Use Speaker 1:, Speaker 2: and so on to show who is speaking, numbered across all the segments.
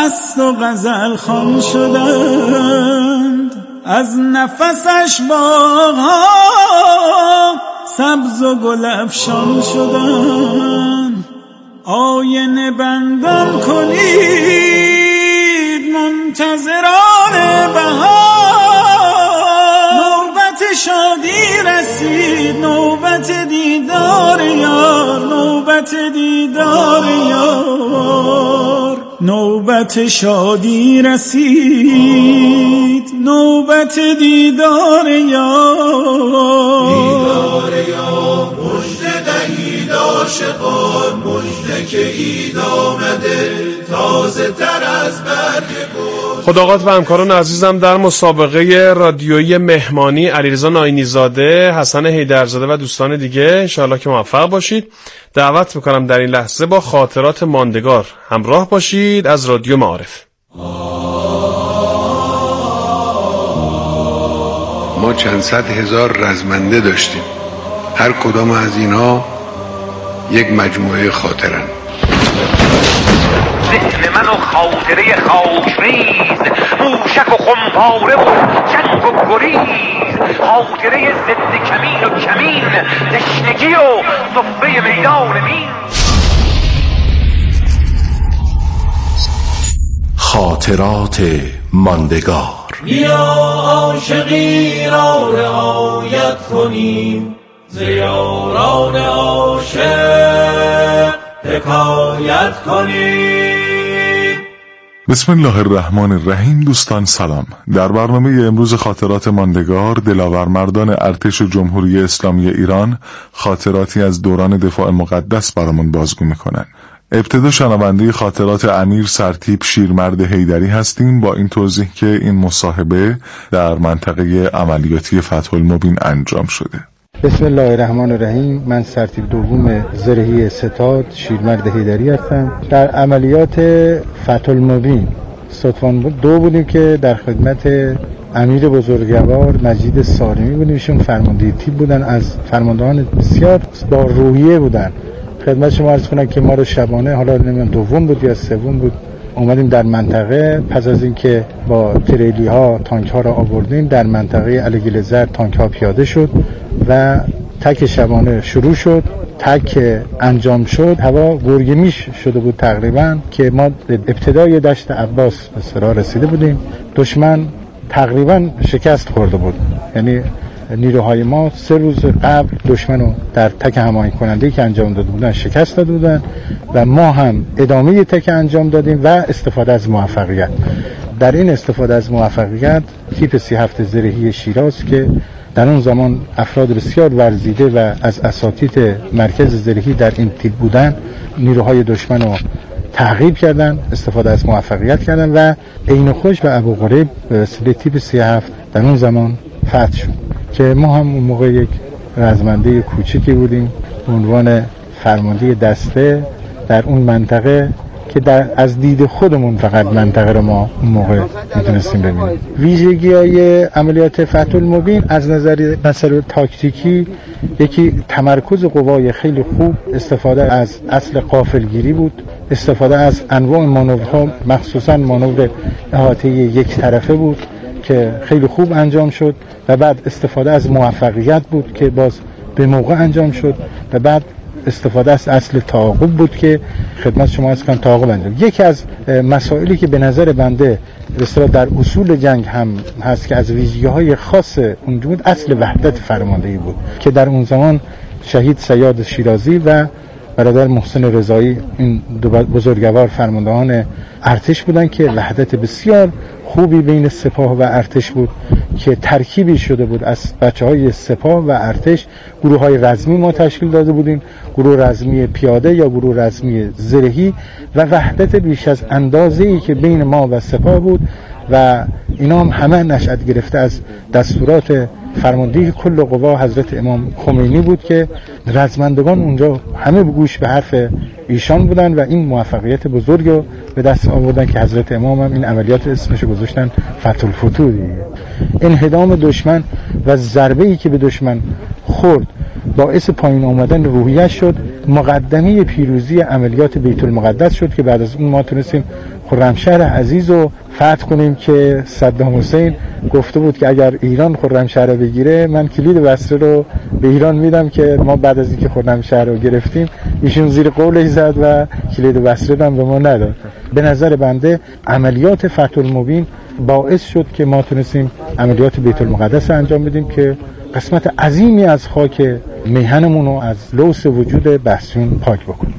Speaker 1: مست و غزل خوان شدند، از نفسش باغ‌ها سبز و گل افشان شدند. آینه بندان کنید منتظران بهار، نوبت شادی رسید، نوبت دیدار یار، نوبت دیدار یار، نوبت شادی رسید، نوبت دیدار یار.
Speaker 2: دیدار یار مژده دهید عاشقان، مژده که عید آمده تازه تر از برگ گل.
Speaker 3: خداقات و همکاران عزیزم، در مسابقه رادیویی مهمانی علیرضا ناینی زاده، حسن حیدرزاده و دوستان دیگه انشاءالله که موفق باشید. دعوت میکنم در این لحظه با خاطرات ماندگار همراه باشید از رادیو معارف.
Speaker 4: ما چند صد هزار رزمنده داشتیم، هر کدام از اینها یک مجموعه خاطرن.
Speaker 5: ذهن من و خاطره خاکریز، موشک و خمپاره و جنگ و گریز، خاطره ضد کمین و کمین، تشنگی و صفه میدان مین.
Speaker 6: خاطرات ماندگار.
Speaker 2: بیا عاشقی را رعایت کنیم، ز یاران عاشق حکایت کنیم.
Speaker 7: بسم الله الرحمن الرحیم. دوستان سلام. در برنامه امروز خاطرات ماندگار، دلاورمردان ارتش جمهوری اسلامی ایران خاطراتی از دوران دفاع مقدس برامون بازگو میکنن. ابتدا شنونده خاطرات امیر سرتیپ شیرمرد حیدری هستیم با این توضیح که این مصاحبه در منطقه عملیاتی فتح المبین انجام شده.
Speaker 8: بسم الله الرحمن الرحیم. من سرتیپ دوم زرهی ستاد شیرمرد حیدری هستم. در عملیات فتح المبین ستوان 2 بودیم که در خدمت امیر بزرگوار مجید سارمی بودیم. ایشون فرمانده تیپ بودن، از فرماندهان بسیار با روحیه بودن. خدمت شما عرض کنم که ما رو شبانه، حالا نمیدونم دوم بود یا سوم بود، اومدیم در منطقه. پس از اینکه با تریلی ها تانک ها را آوردیم، در منطقه علیگل زرد تانک ها پیاده شد و تک شبانه شروع شد. تک انجام شد. هوا گرگمیش شده بود تقریبا که ما ابتدای دشت عباس به سرا رسیده بودیم. دشمن تقریبا شکست خورده بود، یعنی نیروهای ما 3 روز قبل دشمن رو در تک هماهنگ کننده که انجام داده بودن شکست داده بودن و ما هم ادامه تک انجام دادیم و استفاده از موفقیت. در این استفاده از موفقیت تیپ 37 زرهی شیراز که در اون زمان افراد بسیار ورزیده و از اساتید مرکز زرهی در این تیپ بودن، نیروهای دشمن رو تعقیب کردن، استفاده از موفقیت کردن و عین خوش و ابوغریب به وسیله تیپ 37 در اون زمان فتح شد که ما هم اون موقع یک رزمنده کوچکی بودیم به عنوان فرمانده دسته در اون منطقه که از دید خودمون فقط منطقه رو ما اون موقع میتونستیم ببینیم. ویژگی‌های عملیات فتح المبین از نظر مسائل تاکتیکی، یکی تمرکز قوای خیلی خوب، استفاده از اصل غافلگیری بود، استفاده از انواع مانورها، مخصوصا مانور احاطه یک طرفه بود که خیلی خوب انجام شد و بعد استفاده از موفقیت بود که باز به موقع انجام شد و بعد استفاده از اصل تعاقب بود که خدمت شما از کن تعاقب انجام. یکی از مسائلی که به نظر بنده در اصول جنگ هم هست که از ویژگی‌های خاص اون بود، اصل وحدت فرماندهی بود که در اون زمان شهید سیاد شیرازی و برادر محسن رضایی این دو بزرگوار فرماندهان ارتش بودن که وحدت بسیار خوبی بین سپاه و ارتش بود که ترکیبی شده بود از بچه‌های سپاه و ارتش. گروه‌های رزمی ما تشکیل داده بودیم، گروه رزمی پیاده یا گروه رزمی زرهی، و وحدت بیش از اندازه‌ای که بین ما و سپاه بود و اینا هم همه نشأت گرفته از دستورات فرماندهی کل قوا حضرت امام خمینی بود که رزمندگان اونجا همه گوش به حرف ایشان بودن و این موفقیت بزرگ رو به دست آوردن که حضرت امام هم این عملیات اسمش گذاشتن فتح الفتوح دیگه. انهدام دشمن و ضربه‌ای که به دشمن خورد باعث پایین آمدن روحیه شد، مقدمه پیروزی عملیات بیت المقدس شد که بعد از اون ما تونستیم خرمشهر عزیز رو فتح کنیم که صدام حسین گفته بود که اگر ایران خرمشهر رو بگیره من کلید بصره رو به ایران میدم، که ما بعد از اینکه خرمشهر رو گرفتیم ایشون زیر قولش زد و کلید بصره هم به ما نداد. به نظر بنده عملیات فتح المبین باعث شد که ما تونستیم عملیات بیت المقدس رو انجام بدیم که قسمت عظیمی از خاک میهنمون رو از لوث وجود بسیون پاک بکنیم.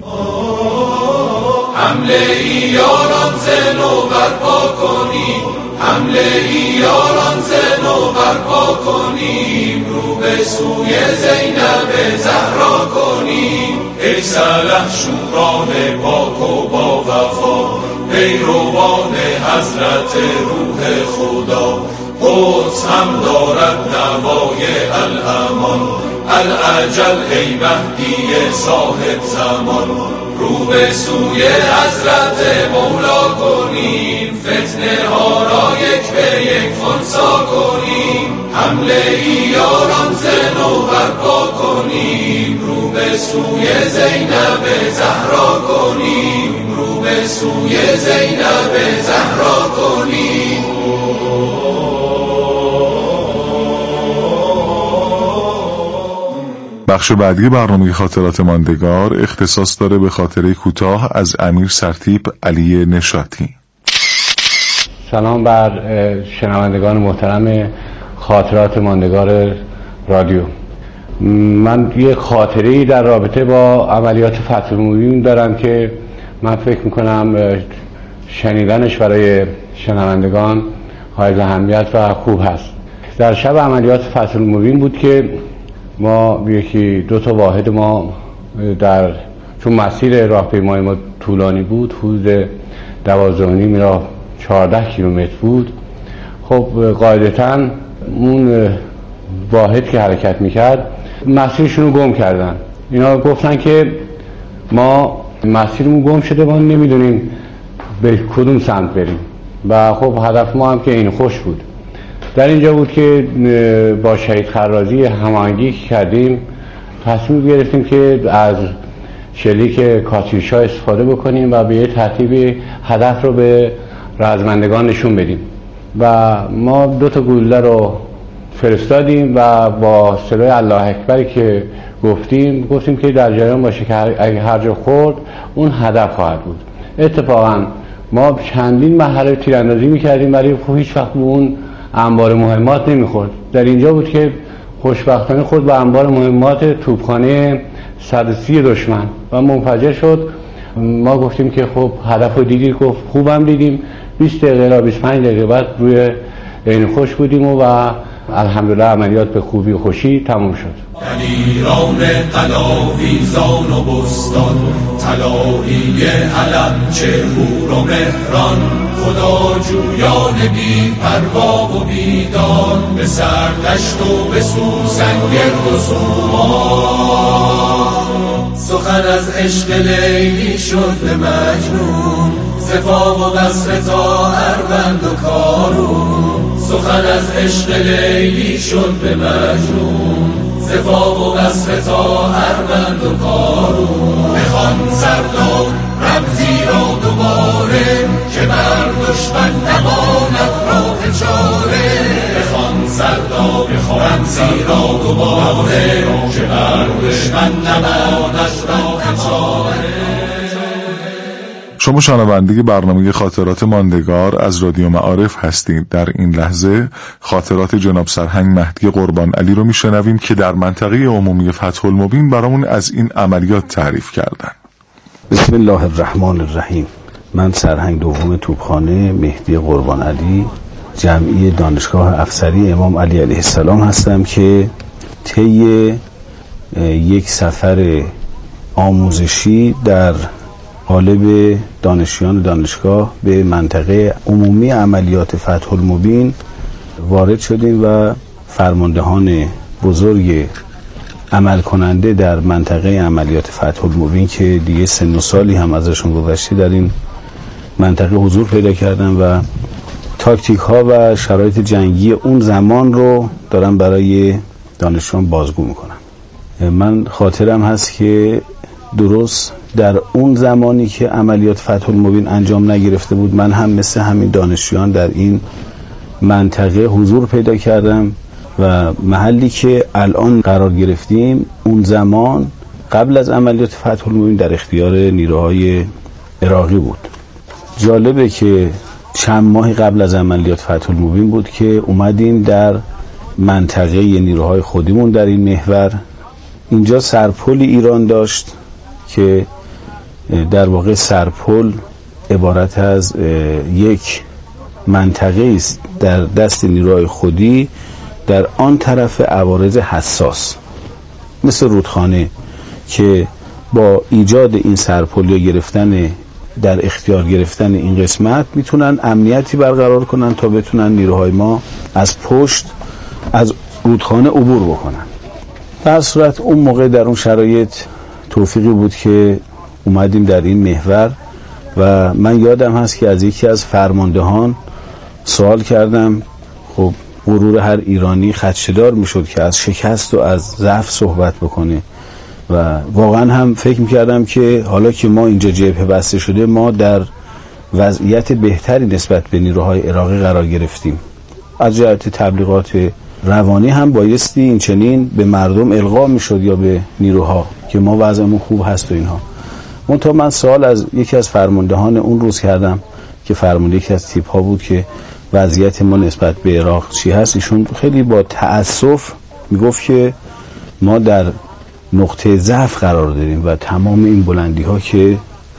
Speaker 2: حمله یاران زنو برپا کنیم، حمله یاران زنو برپا کنیم، رو به سوی زینب زهرا کنیم. ای سلحشوران پاک و با وفا، پیروان حضرت روح خدا، قدس هم دارد نوای الامان، الاجل ای مهدی صاحب زمان. رو به سوی حضرت مولا کنیم، فتنه ها را یک به یک خنثی کنیم. حمله یاران زنو برپا کنیم، رو به سوی زینب زهرا کنیم، رو به سوی زینب زهرا کنیم.
Speaker 7: بخش بعدی برنامه خاطرات ماندگار اختصاص داره به خاطره کوتاه از امیر سرتیپ علی نشاطی.
Speaker 9: سلام بر شنوندگان محترم خاطرات ماندگار رادیو. من یه خاطره‌ای در رابطه با عملیات فتح المبین دارم که من فکر میکنم شنیدنش برای شنوندگان حائز اهمیت و خوب هست. در شب عملیات فتح المبین بود که ما یکی دو تا واحد ما چون مسیر راهپیمایی ما طولانی بود، حدود 12.5 راه 14 کیلومتر بود. خب قاعدتاً اون واحد که حرکت میکرد مسیرشون رو گم کردن. اینا گفتن که ما مسیرمون گم شده، ما نمیدونیم به کدوم سمت بریم و خب هدف ما هم که این خوش بود. در اینجا بود که با شهید خرازی هماهنگی کردیم، تصمیم گرفتیم که از شلیک کاتیوشا استفاده بکنیم و به یه ترتیب هدف رو به رزمندگان نشون بدیم و ما 2 تا گلوله رو فرستادیم و با صدای الله اکبری که گفتیم که در جریان باشه که اگه هر جا خورد اون هدف خواهد بود. اتفاقا ما چندین مرحله تیراندازی میکردیم ولی هیچ وقت به اون انبار مهمات نمیخورد. در اینجا بود که خوشبختانه خود به انبار مهمات توپخانه 130 دشمن و منفجر شد. ما گفتیم که خب هدف رو دیدید، گفت خوبم دیدیم. 20 دقیقه یا 25 دقیقه بعد روی عین خوش بودیم و الحمدلله عملیات به خوبی و خوشی تمام شد.
Speaker 2: ایران قلاویزان و بستان، طلایی علم چهور و مهران، خدا جویان بی پروا و بیدان، به سردشت و به سوسن گرد و سومان. سخن از عشق لیلی شد به مجنون، صفا و بصره تا اروند و کارون. سخن از عشق لیلی شد به مجنون، صفا و بصره تا اروند و کارون. بخوان سردار رمزی را دوباره، که بر دشمن نماند راه چاره. بخوان سردار رمزی را دوباره، که بر دشمن نماند راه چاره.
Speaker 7: شما شنونده برنامه خاطرات ماندگار از رادیو معارف هستید. در این لحظه خاطرات جناب سرهنگ مهدی قربان علی رو میشنویم که در منطقه عمومی فتح المبین برامون از این عملیات تعریف کردن.
Speaker 10: بسم الله الرحمن الرحیم. من سرهنگ دوم توپخانه مهدی قربان علی، جمعی دانشگاه افسری امام علی علیه السلام هستم که طی یک سفر آموزشی در قالب دانشیان دانشگاه به منطقه عمومی عملیات فتح المبین وارد شدیم و فرماندهان بزرگ عمل کننده در منطقه عملیات فتح المبین که دیگه سن و سالی هم ازشون گذشته در این منطقه حضور پیدا کردن و تاکتیک ها و شرایط جنگی اون زمان رو دارم برای دانشجویان بازگو میکنم. من خاطرم هست که درست در اون زمانی که عملیات فتح المبین انجام نگرفته بود، من هم مثل همین دانشجویان در این منطقه حضور پیدا کردم و محلی که الان قرار گرفتیم اون زمان قبل از عملیات فتح المبین در اختیار نیروهای عراقی بود. جالبه که چند ماه قبل از عملیات فتح المبین بود که اومدیم در منطقه نیروهای خودمون در این محور. اینجا سرپل ایران داشت که در واقع سرپل عبارت از یک منطقه است در دست نیروهای خودی در آن طرف عوارض حساس مثل رودخانه که با ایجاد این سرپل یا گرفتن در اختیار گرفتن این قسمت میتونن امنیتی برقرار کنن تا بتونن نیروهای ما از پشت از رودخانه عبور بکنن. در صورت اون موقع در اون شرایط توفیقی بود که اومدیم در این محور و من یادم هست که از یکی از فرماندهان سوال کردم. خب غرور هر ایرانی خدشه‌دار میشد که از شکست و از ضعف صحبت بکنه و واقعا هم فکر میکردم که حالا که ما اینجا جبهه بسته شده ما در وضعیت بهتری نسبت به نیروهای عراقی قرار گرفتیم. از جهت تبلیغات روانی هم بایستی این چنین به مردم القا میشد یا به نیروها که ما وضعمون خوب هست و اینها. منتها من سوال از یکی از فرماندهان اون روز کردم که فرمانده یکی از تیپ ها بود که وضعیت ما نسبت به عراق چی هست. ایشون خیلی با تأسف میگفت که ما در نقطه ضعف قرار داریم و تمام این بلندی ها که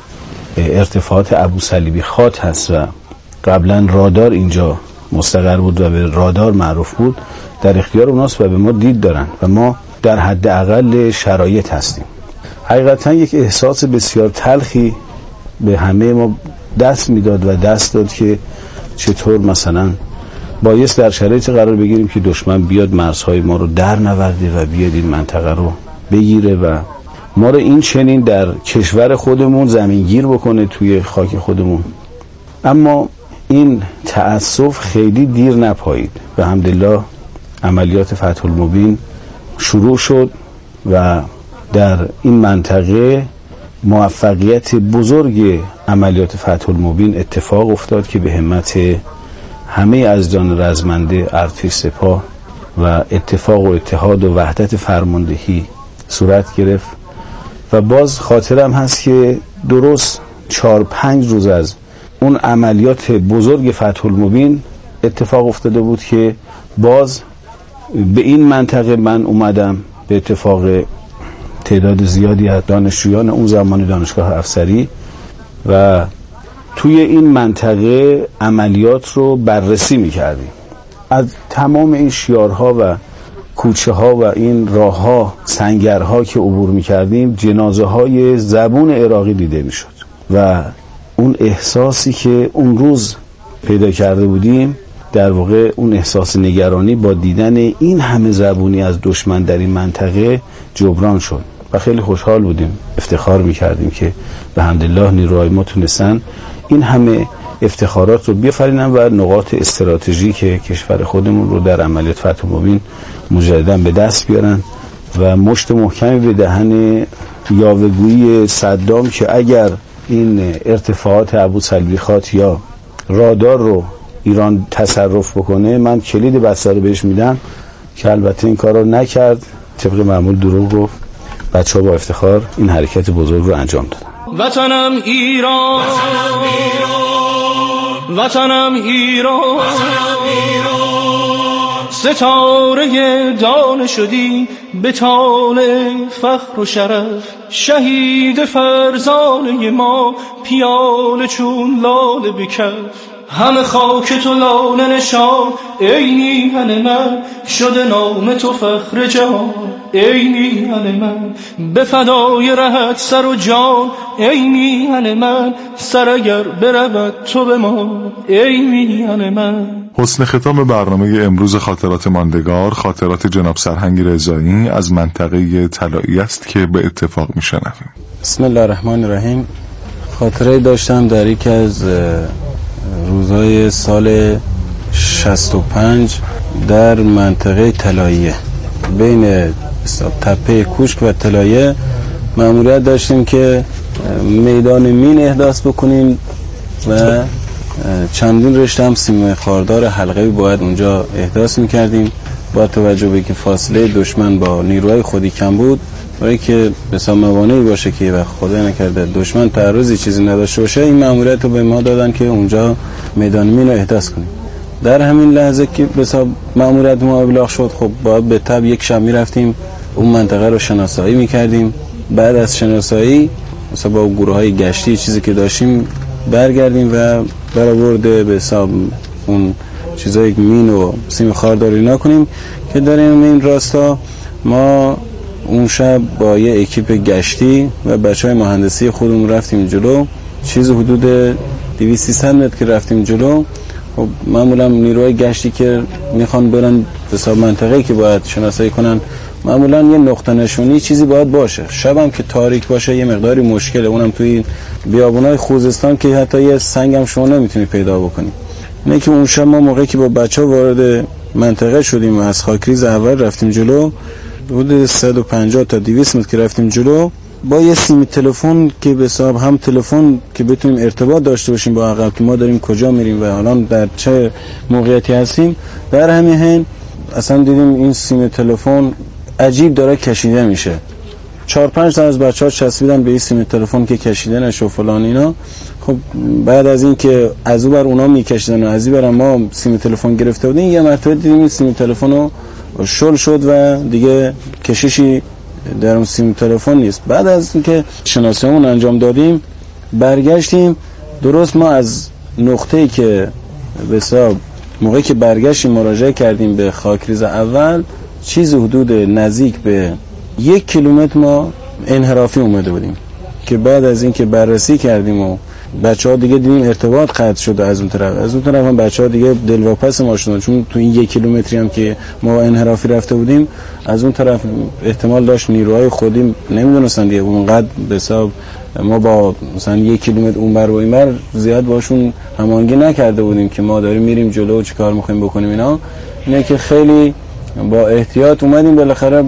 Speaker 10: ارتفاعات ابوصلیبی خات هست و قبلا رادار اینجا مستقر بود و به رادار معروف بود در اختیار اوناست و به ما دید دارن و ما در حد اقل شرایط هستیم. حقیقتا یک احساس بسیار تلخی به همه ما دست میداد و دست داد که چطور مثلا بایست در شرایط قرار بگیریم که دشمن بیاد مرزهای ما رو در نورده و بیاد این منطقه رو بگیره و ما رو این چنین در کشور خودمون زمینگیر بکنه توی خاک خودمون. اما این تأسف خیلی دیر نپایید و الحمدلله عملیات فتح المبین شروع شد و در این منطقه موفقیت بزرگ عملیات فتح المبین اتفاق افتاد که به همت همه ازدان رزمنده ارتش سپاه و اتفاق و اتحاد و وحدت فرماندهی صورت گرفت و باز خاطرم هست که درست 4-5 روز از اون عملیات بزرگ فتح المبین اتفاق افتاده بود که باز به این منطقه من اومدم به اتفاق تعداد زیادی از دانشجویان اون زمانی دانشگاه افسری و توی این منطقه عملیات رو بررسی میکردیم. از تمام این شیارها و کوچه ها و این راه ها سنگرها که عبور میکردیم جنازه های زبون عراقی دیده میشد و اون احساسی که اون روز پیدا کرده بودیم در واقع اون احساس نگرانی با دیدن این همه زبونی از دشمن در این منطقه جبران شد و خیلی خوشحال بودیم، افتخار میکردیم که به حمدالله نیروهای ما تونستن این همه افتخارات رو بیافرینن و نقاط استراتژیک کشور خودمون رو در عملیات فتح المبین مجددا به دست بیارن و مشت محکمی به دهن یاوه‌گویی صدام که اگر این ارتفاعات ابوصلیبی خات یا رادار رو ایران تصرف بکنه من کلید بسته رو بهش میدم، که البته این کار رو نکرد، طبق معمول دروغ گفت. بچه‌ها با افتخار این حرکت بزرگ رو انجام دادن.
Speaker 1: وطنم ایران، وطنم ایران، ستاره دانه شدی به طالع فخر و شرف، شهید فرزانه ما پیاله چون لاله بکف، همه خاک تو لاله نشان، ای میهن من شده نام تو فخر جهان، ای میهن من به فدای رهت سر و جان، ای میهن من سر اگر برود تو به ما، ای میهن من.
Speaker 7: حسن ختام برنامه امروز خاطرات ماندگار خاطرات جناب سرهنگ رضایی از منطقه طلایی است که به اتفاق میشنویم.
Speaker 8: بسم الله الرحمن الرحیم. خاطره داشتم در یکی از روزهای سال 65 در منطقه طلاییه بین
Speaker 10: تپه کوشک و طلایه مأموریت داشتیم که میدان مین احداث بکنیم و چندین رشته هم سیم خاردار حلقه‌ای باید اونجا احداث می‌کردیم. با توجه به که فاصله دشمن با نیروهای خودی کم بود، برای که بسیار موانعی باشه که وقت خدا نکرده دشمن تعرضی چیزی نداشته باشه، این مأموریت رو به ما دادن که اونجا میدان مین رو احداث کنیم. در همین لحظه که بسیار مأموریت ما ابلاغ شد، خب باید به تبع یک شب می‌رفتیم اون منطقه رو شناسایی می‌کردیم. بعد از شناسایی مثلا با گروه‌های گشتی چیزی که داشتیم برگردیم و برآورده به حساب اون چیزایی مین و سیم خاردار اینا کنیم که در این راستا ما اون شب با یه اکیپ گشتی و بچهای مهندسی خودمون رفتیم جلو. چیز حدود 200-300 متر که رفتیم جلو، خب معمولا نیروهای گشتی که میخوان برن به حساب منطقه‌ای که باید شناسایی کنن، معمولا یه نقطه نشونی چیزی باید باشه. شبم که تاریک باشه یه مقداری مشکله، اونم توی بیابونای خوزستان که حتی یه سنگ هم شما نمیتونی پیدا بکنی. اینه که اون شب ما موقعی که با بچه‌ها وارد منطقه شدیم و از خاکریز اول رفتیم جلو، حدود 150 تا 200 متر که رفتیم جلو، با یه سیم تلفن که به حساب هم تلفن که بتونیم ارتباط داشته باشیم با عقب که ما داریم کجا میریم و الان در چه موقعیتی هستیم، در همین حین اصلا دیدیم این سیم تلفن عجیب داره کشیده میشه. 4-5 تا از بچه‌ها چسبیدن به این سیم تلفن که کشیده نشه و فلان اینا. خب بعد از این که از اون بر اونا میکشیدن و از این بر ما سیم تلفن گرفته بودیم، یه مرتبه دیدیم این سیم تلفن رو شل شد و دیگه کشیشی در اون سیم تلفن نیست. بعد از اینکه شناسیمون انجام دادیم برگشتیم، درست ما از نقطه‌ای که به حساب موقعی که برگشتیم مراجعه کردیم به خاکریز اول، چیز حدود نزدیک به 1 کیلومتر ما انحرافی اومده بودیم که بعد از اینکه بررسی کردیم و بچه‌ها دیگه دیدیم ارتباط قطع شده از اون طرف هم بچه‌ها دیگه دلواپس ما شدن، چون تو این 1 کیلومتری هم که ما انحرافی رفته بودیم از اون طرف احتمال داشت نیروهای خودی نمیدونستن دیگه اونقدر به حساب ما با مثلا 1 کیلومتر اونور و اینور زیاد باشون هماهنگی نکرده بودیم که ما داریم میریم جلو و چیکار می‌خوایم بکنیم اینا. اینه که خیلی با احتیاط اومدیم، بالاخره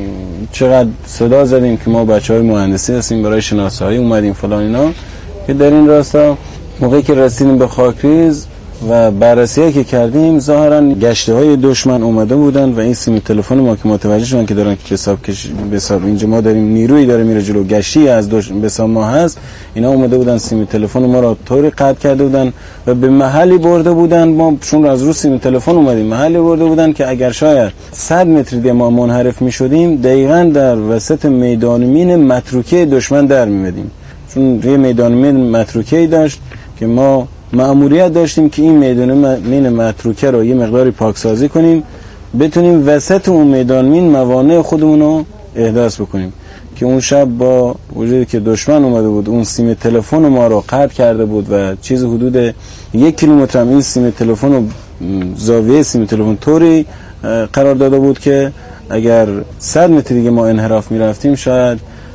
Speaker 10: چقدر صدا زدیم که ما بچهای مهندسی هستیم برای شناسایی اومدیم فلان اینا. که در این راستا موقعی که رسیدیم به خاکریز و بررسی‌ای که کردیم، ظاهراً گشته‌های دشمن اومده بودن و این سیم تلفن ما که متوجه شدن که دارن به حساب اینجا ما داریم نیرویی داره میره جلو، گشتی از به حساب ما هست، اینا اومده بودن سیم تلفن ما را طوری قطع کرده بودن و به محلی برده بودن، ما چون از رو سیم تلفن اومدیم محلی برده بودن که اگر شاید 100 متر دیگه ما منحرف می‌شدیم دقیقاً در وسط میدان مین متروکه دشمن در می‌مدیم، چون یه میدان مین متروکه‌ای داشت که ما مأموریت داشتیم که این میدان مین متروکه رو یه مقداری پاکسازی کنیم، بتونیم وسط اون میدان مین موانع خودمون رو احداث بکنیم. که اون شب با وجودی که دشمن اومده بود اون سیم تلفن ما رو قطع کرده بود و چیز حدود 1 کیلومتر هم این سیم تلفن رو زاویه سیم تلفن طوری قرار داده بود که اگر 100 متر دیگه ما انحراف میرفتیم شاید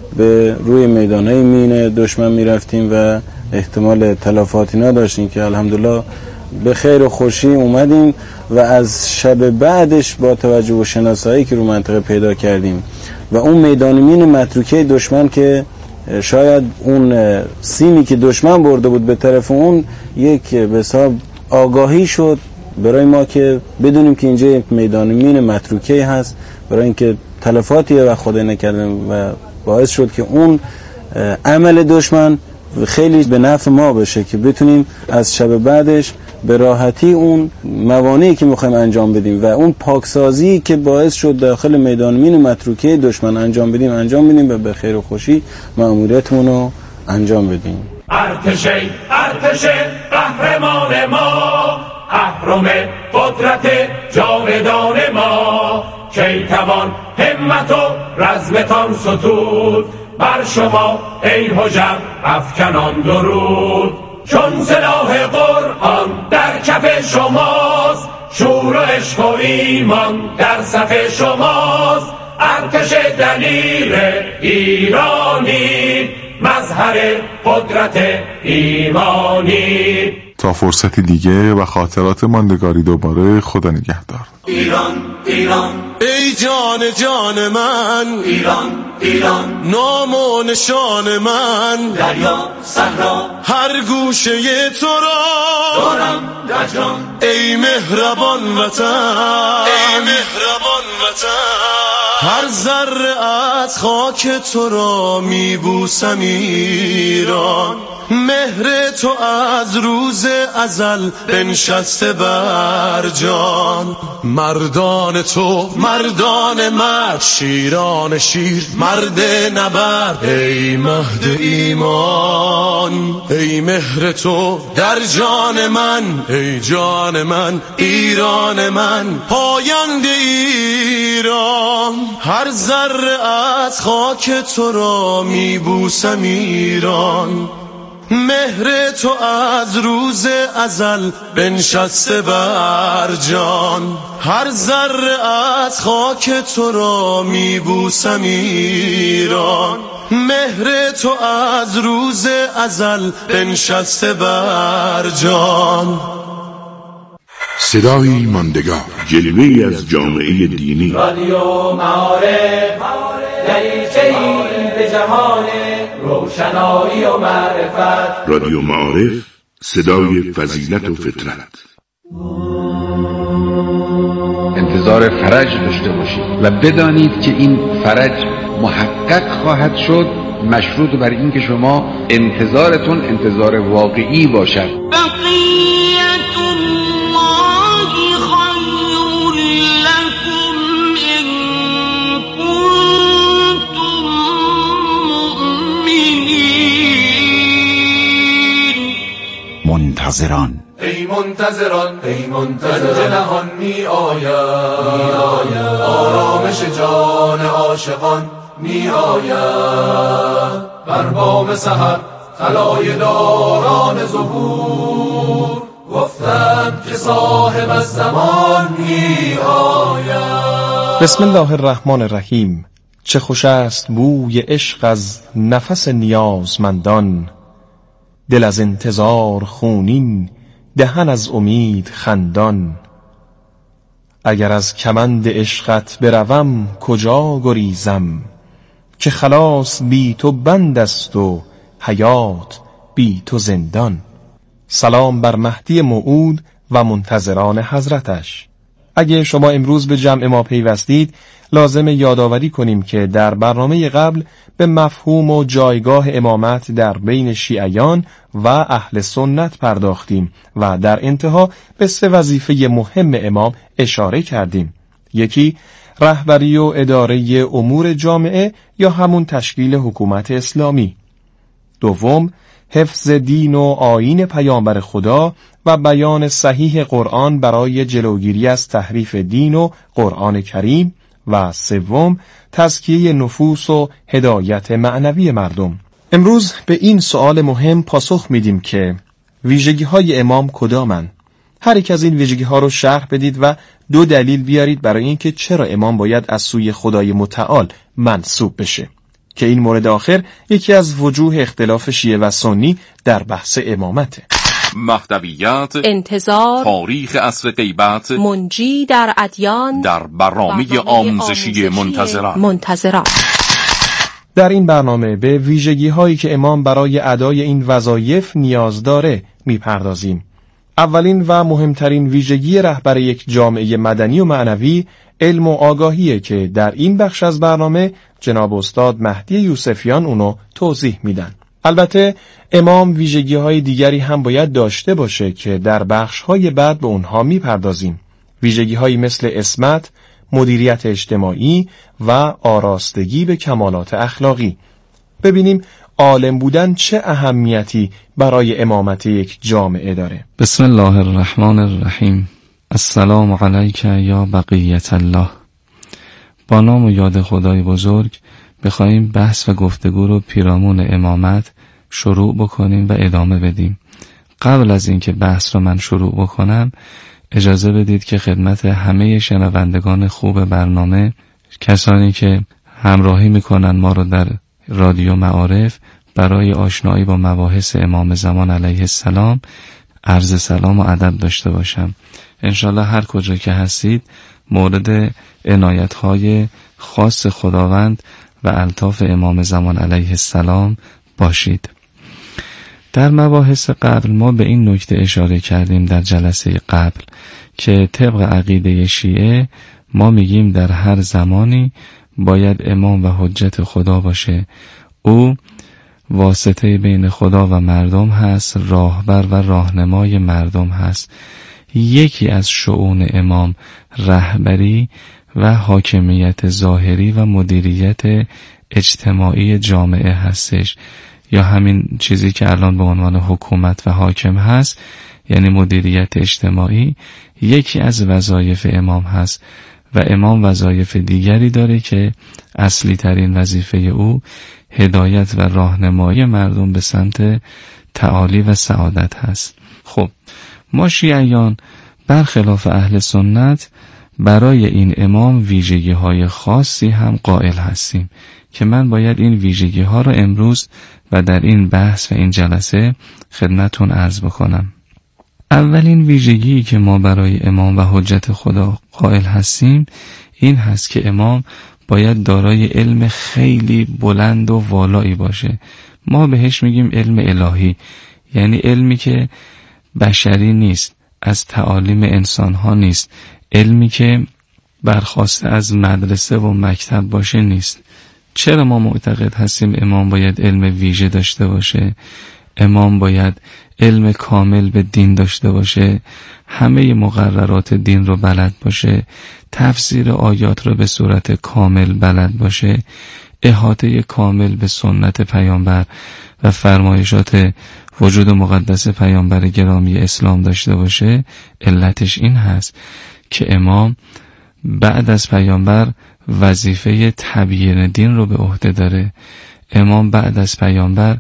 Speaker 10: به روی میدانهای مین دشمن میرفتیم و احتمال تلفاتی نداشتیم، که الحمدلله به خیر و خوشی اومدیم و از شب بعدش با توجه به شناسایی که رو منطقه پیدا کردیم و اون میدان مین متروکه دشمن که شاید اون سیمی که دشمن برده بود به طرف اون یک به حساب آگاهی شد برای ما که بدونیم که اینجا یک میدان مین متروکه هست، برای اینکه تلفاتی و خدای نکرده و باعث شد که اون عمل دشمن خیلی به نفع ما بشه که بتونیم از شب بعدش به راحتی اون موانعی که میخوایم انجام بدیم و اون پاکسازی که باعث شد داخل میدان مین متروکه دشمن انجام بدیم و به خیر و خوشی مأموریتمون رو انجام بدیم.
Speaker 2: ارتش قهرمان ما، اهرم قدرت جاودان ما، کی توان همت و رزمتان ستود، بر شما ای حجر افکنان درود. چون سلاح قرآن در کف شماست، شور و عشق و ایمان در صف شماست. ارتش دلیر ایرانی، مظهر قدرت ایمانی.
Speaker 7: تا فرصتی دیگه و خاطرات ماندگاری دوباره. خدا نگهدار.
Speaker 2: ایران ایران
Speaker 1: ای جان جان من،
Speaker 2: ایران ایران
Speaker 1: نام و نشان من،
Speaker 2: دریا صحرا
Speaker 1: هر گوشه تو را
Speaker 2: دارم در جان.
Speaker 1: ای مهربان وطن، ای مهربان وطن، هر ذره از خاک تو را میبوسم ایران. مهر تو از روز ازل بنشسته بر جان. مردان تو مردان مرد، شیران شیر مرد نبرد، ای مهد ایمان. ای مهر تو در جان من، ای جان من، ایران من، پاینده ایران. هر ذره از خاک تو را میبوسم ایران. مهر تو از روز ازل بنشسته بر جان. هر ذره از خاک تو را میبوسم ایران. مهر تو از روز ازل بنشسته بر جان.
Speaker 6: صدای ماندگار، جلوه‌ای از جامعه دینی.
Speaker 2: رادیو معارف، دریچه‌ای به جهان روشنایی و معرفت.
Speaker 6: رادیو معارف، صدای فضیلت و فطرت.
Speaker 11: انتظار فرج داشته باشید و بدانید که این فرج محقق خواهد شد، مشروط بر این که شما انتظارتون انتظار واقعی باشد.
Speaker 6: منتظران،
Speaker 2: ای منتظران، ای منتظران، جهان می آید، آرامش جان عاشقان می آید. بر بام سحر خلای داران ظهور گفتند که صاحب الزمان می آید.
Speaker 1: بسم الله الرحمن الرحیم. چه خوش است بوی عشق از نفس نیازمندان. دل از انتظار خونین، دهن از امید خندان. اگر از کمند عشقت بروم کجا گریزم، که خلاص بی تو بند است و حیات بی تو زندان. سلام بر مهدی موعود و منتظران حضرتش. اگه شما امروز به جمع ما پیوستید، لازم یادآوری کنیم که در برنامه قبل به مفهوم و جایگاه امامت در بین شیعیان و اهل سنت پرداختیم و در انتها به 3 وظیفه مهم امام اشاره کردیم. یکی، رهبری و اداره امور جامعه یا همون تشکیل حکومت اسلامی. دوم، حفظ دین و آیین پیامبر خدا و بیان صحیح قرآن برای جلوگیری از تحریف دین و قرآن کریم. و سوم، تزکیه نفوس و هدایت معنوی مردم. امروز به این سوال مهم پاسخ میدیم که ویژگی‌های امام کدامن؟ هر یک از این ویژگی‌ها رو شرح بدید و 2 دلیل بیارید برای اینکه چرا امام باید از سوی خدای متعال منسوب بشه، که این مورد آخر یکی از وجوه اختلاف شیعه و سنی در بحث امامته.
Speaker 12: مهدویت،
Speaker 13: انتظار،
Speaker 12: تاریخ عصر غیبت،
Speaker 13: منجی در ادیان،
Speaker 12: در برنامه آموزشی منتظران.
Speaker 1: در این برنامه به ویژگی‌هایی که امام برای ادای این وظایف نیاز داره میپردازیم. اولین و مهمترین ویژگی رهبر یک جامعه مدنی و معنوی علم و آگاهیه که در این بخش از برنامه جناب استاد مهدی یوسفیان اونو توضیح میدن. البته امام ویژگی‌های دیگری هم باید داشته باشه که در بخش‌های بعد به اونها میپردازیم. ویژگی‌هایی مثل عصمت، مدیریت اجتماعی و آراستگی به کمالات اخلاقی. ببینیم عالم بودن چه اهمیتی برای امامت یک جامعه داره.
Speaker 14: بسم الله الرحمن الرحیم. السلام علیک یا بقیت الله. با نام و یاد خدای بزرگ بخواهیم بحث و گفتگو رو پیرامون امامت شروع بکنیم و ادامه بدیم. قبل از اینکه بحث رو من شروع بکنم، اجازه بدید که خدمت همه شنوندگان خوب برنامه، کسانی که همراهی میکنن ما رو در رادیو معارف برای آشنایی با مباحث امام زمان علیه السلام، عرض سلام و ادب داشته باشم. انشالله هر کجا که هستید مورد عنایت‌های خاص خداوند و الطاف امام زمان علیه السلام باشید. در مباحث قبل ما به این نکته اشاره کردیم در جلسه قبل که طبق عقیده شیعه ما میگیم در هر زمانی باید امام و حجت خدا باشه. او واسطه بین خدا و مردم هست، راهبر و راهنمای مردم هست. یکی از شؤون امام رهبری و حاکمیت ظاهری و مدیریت اجتماعی جامعه هستش، یا همین چیزی که الان به عنوان حکومت و حاکم هست، یعنی مدیریت اجتماعی یکی از وظایف امام هست و امام وظایف دیگری داره که اصلی ترین وظیفه او هدایت و راهنمایی مردم به سمت تعالی و سعادت هست. خب ما شیعیان برخلاف اهل سنت برای این امام ویژگی های خاصی هم قائل هستیم که من باید این ویژگی ها رو امروز و در این بحث و این جلسه خدمتون عرض بکنم. اولین ویژگی که ما برای امام و حجت خدا قائل هستیم این هست که امام باید دارای علم خیلی بلند و والایی باشه. ما بهش میگیم علم الهی، یعنی علمی که بشری نیست، از تعالیم انسان ها نیست، علمی که برخواسته از مدرسه و مکتب باشه نیست. چرا ما معتقد هستیم امام باید علم ویژه داشته باشه؟ امام باید علم کامل به دین داشته باشه، همه مقررات دین رو بلد باشه، تفسیر آیات رو به صورت کامل بلد باشه، احاطه کامل به سنت پیامبر و فرمایشات وجود مقدس پیامبر گرامی اسلام داشته باشه. علتش این هست که امام بعد از پیامبر وظیفه تبیین دین رو به عهده داره. امام بعد از پیامبر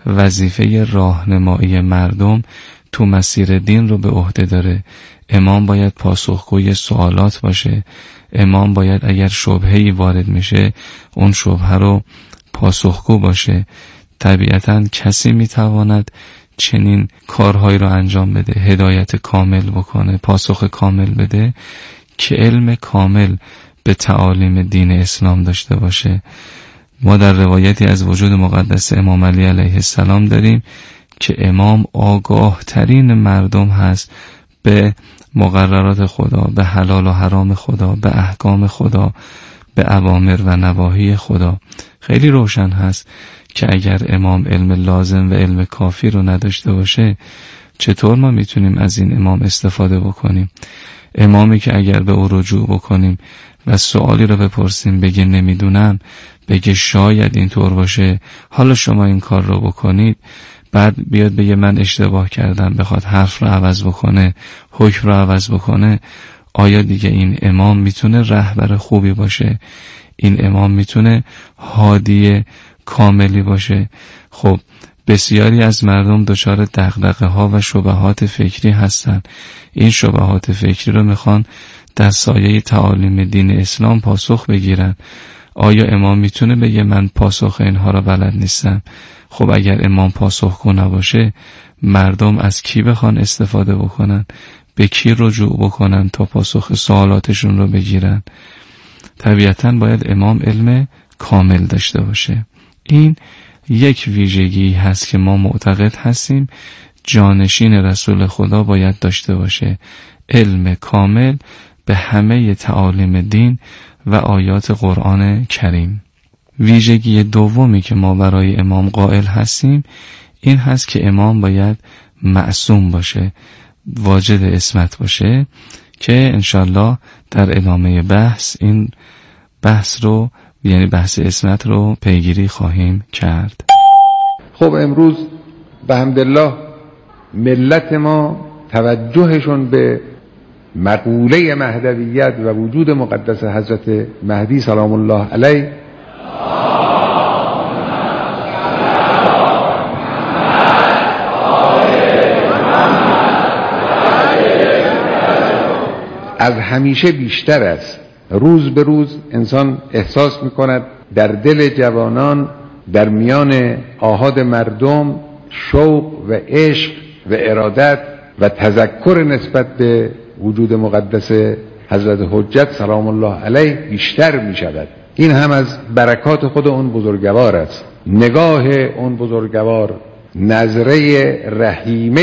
Speaker 14: وظیفه راهنمایی مردم تو مسیر دین رو به عهده داره. امام باید پاسخگوی سوالات باشه. امام باید اگر شبهه‌ای وارد میشه اون شبهه رو پاسخگو باشه. طبیعتاً کسی میتواند چنین کارهایی رو انجام بده، هدایت کامل بکنه، پاسخ کامل بده که علم کامل به تعالیم دین اسلام داشته باشه. ما در روایتی از وجود مقدس امام علی علیه السلام داریم که امام آگاه ترین مردم هست به مقررات خدا، به حلال و حرام خدا، به احکام خدا، به اوامر و نواهی خدا. خیلی روشن هست که اگر امام علم لازم و علم کافی رو نداشته باشه چطور ما میتونیم از این امام استفاده بکنیم؟ امامی که اگر به او رجوع بکنیم و سوالی رو بپرسیم بگه نمیدونم، بگه شاید اینطور باشه، حالا شما این کار رو بکنید، بعد بیاد بگه من اشتباه کردم، بخواد حرف رو عوض بکنه، حکم رو عوض بکنه، آیا دیگه این امام میتونه رهبر خوبی باشه؟ این امام میتونه هادی کاملی باشه؟ خب بسیاری از مردم دچار دغدغه ها و شبهات فکری هستن. این شبهات فکری رو میخوان در سایه تعالیم دین اسلام پاسخ بگیرن. آیا امام میتونه بگه من پاسخ اینها رو بلد نیستم؟ خب اگر امام پاسخگو نباشه مردم از کی بخوان استفاده بکنن؟ به کی رجوع بکنن تا پاسخ سوالاتشون رو بگیرن؟ طبیعتاً باید امام علم کامل داشته باشه. این یک ویژگی هست که ما معتقد هستیم جانشین رسول خدا باید داشته باشه، علم کامل به همه تعالیم دین و آیات قرآن کریم. ویژگی دومی که ما برای امام قائل هستیم این هست که امام باید معصوم باشه، واجد عصمت باشه که انشالله در ادامه بحث این بحث رو یعنی بحث عصمت رو پیگیری خواهیم کرد.
Speaker 11: خب امروز به حمدالله ملت ما توجهشون به مقوله مهدویت و وجود مقدس حضرت مهدی سلام الله علیه از همیشه بیشتر است. روز به روز انسان احساس میکند در دل جوانان، در میان آحاد مردم شوق و عشق و ارادت و تذکر نسبت به وجود مقدس حضرت حجت سلام الله علیه بیشتر می شود. این هم از برکات خود اون بزرگوار است. نگاه اون بزرگوار، نظره رحیمه